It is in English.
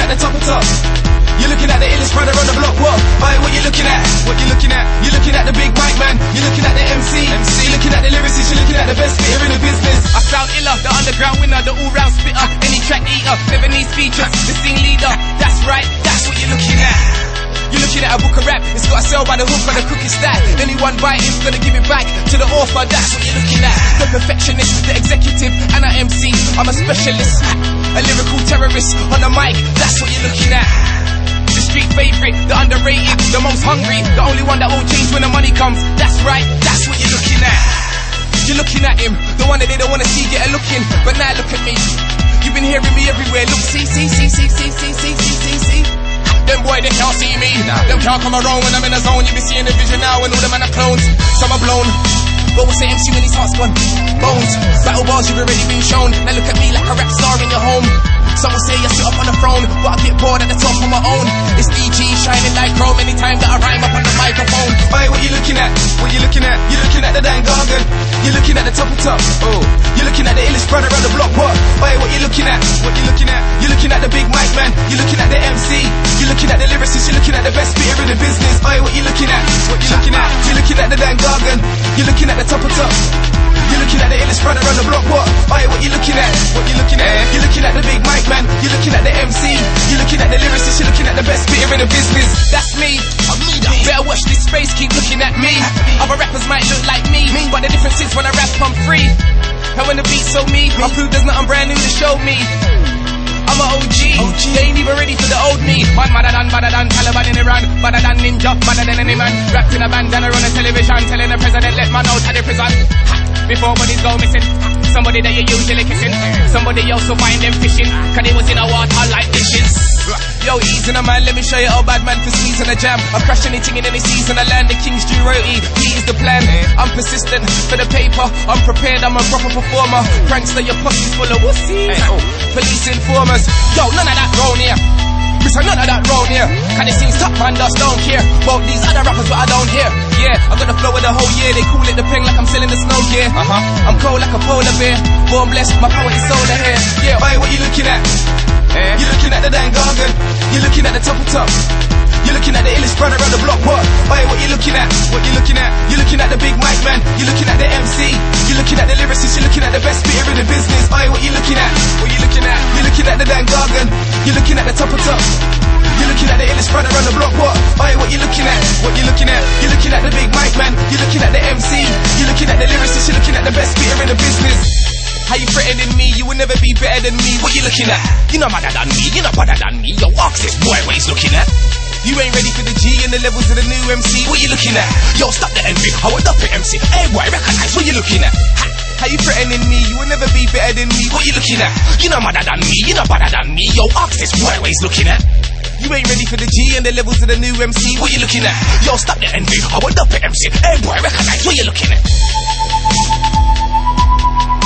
at the top of top. You're looking at the illest brother on the block, what? Aye, what you looking at? What you looking at? You're looking at the big mic man. You're looking at the MC. You're looking at the lyricist. You're looking at the best fitter in the business. I sound iller, the underground winner, the all-round spitter, any track eater, never needs features, the scene leader. That's right, that's what you're looking at. You're looking at a book of rap, it's got to sell by the hook on the crooked stack. Anyone buy it's gonna give it back to the author, that's what you're looking at. The perfectionist, the executive, and I MC, I'm a specialist. A lyrical terrorist on the mic, that's what you're looking at. The street favorite, the underrated, the most hungry, the only one that won't change when the money comes. That's right, that's what you're looking at. You're looking at him, the one that they don't wanna see get a look in. But now look at me, you've been hearing me everywhere. Look, see. Them boy, they can't see me. Them can't come around when I'm in the zone. You be seeing the vision now and all them man are clones. Some are blown, but what's the MC when his heart's gone? Bones, battle bars you've already been shown. Now look at me like a rap star in your home. Some will say I sit up on the throne, but I get bored at the top on my own. It's DG shining like chrome anytime that I rhyme up on the microphone. Aye, what you looking at? What you looking at? You're looking at the Dan Gargan. You're looking at the top of top. Oh, you're looking at the illest brother on the block, what? Aye, what you looking at? What you looking at? You're looking at the big mic man. You're looking at the MC. You're looking at the lyricist. You're looking at the best fitter in the business. Aye, what you looking at? What you looking at? You're looking at the Dan Gargan. You're looking at the top of top. You're looking at the illest brother on the block, what? Aye, what you looking at? What you looking at? You're looking at the big mic man. You're looking at the MC. You're looking at the lyricist. You're looking at the best fitter in the business. That's me. Better watch this space, keep looking at me. Other rappers might look like me, but the difference is when I rap I'm free. And when the beat's so me, I prove there's nothing brand new to show me. I'm a OG. They ain't even ready for the old me. Man, badder than Taliban in Iran, badder than Ninja, badder than any man. Wrapped in a bandana on the television, telling the president let man out of the prison. Before bodies go missing, somebody that you're usually kissing, somebody else will find them fishing, cause they was in a water like dishes. Yo, easy a man, let me show you how bad man for squeezing a jam. I crash anything in any season, I land the king's due royalty. He is the plan, I'm persistent for the paper, I'm prepared, I'm a proper performer. Prankster, your posse's full of wussies. Police informers, yo, none of that round here. Listen, none of that round here. Cause it seems top man just don't care about these other rappers but I don't hear. Yeah, I got the flow of the whole year. They call it the pen like I'm selling the snow gear. I'm cold like a polar bear. Born blessed, my power is solar hair. Yeah, aye, what you looking at? You're looking at the Dan Gargan. You're looking at the top of top. You're looking at the illest brother on the block, what? Aye, what you looking at? What you looking at? You're looking at the big mic man. You're looking at the MC. You're looking at the lyricist. You're looking at the best fitter in the business. Aye, what you looking at? What you looking at? You're looking at the Dan Gargan. You're looking at the top of top. You're looking at the illest brother on the block, what? Aye, what you looking at? What you looking at? You're looking at the big mic man. You're looking at the MC. You're looking at the lyricist. You're looking at the best fitter in the business. How you threatening me? You will never be better than me. What you looking at? You're not madder than me. You're not better than me. Yo, ask this boy what he's looking at. You ain't ready for the G and the levels of the new MC. What you looking at? Yo, stop the envy. I want up at MC. Hey boy, recognize what you looking at. How you threatening me? You will never be better than me. What you looking at? You're not madder than me. You're not better than me. Yo, ask this boy what he's looking at. You ain't ready for the G and the levels of the new MC. What you looking at? Yo, stop the envy. I want up at MC. Hey boy, recognize what you looking at.